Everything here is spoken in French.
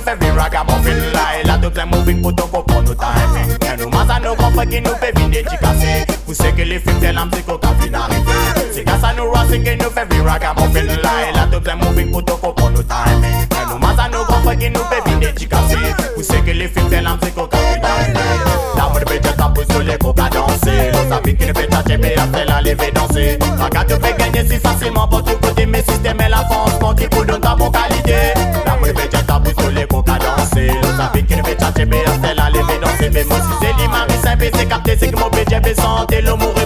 fait vivre ragamuffin là. Et là tout est moving pour tout comprendre nos timing. Et nous mas à nos grands frères qui nous fait viner casser. Pour ceux que les films tels musique au café d'arriver. C'est grâce à nous racing qui nous fait vivre ragamuffin là. Et là tout est moving pour tout comprendre nos timing. Et nous mas à nos grands frères qui nous fait viner casser. Pour ceux que les films tels musique au café d'arriver. La mode peut être pour sur les coca danser. L'autre a piqué le pétage et après la lever danser. La carte fait gagner si facilement pour tout côté. Mais système et la France qui pour donner ta bonne qualité. La mode peut être pour sur les coca danser. L'autre a piqué le pétage et après la lever danser. Mais moi si c'est l'image simple c'est capté c'est que mon péché peut santé. L'amour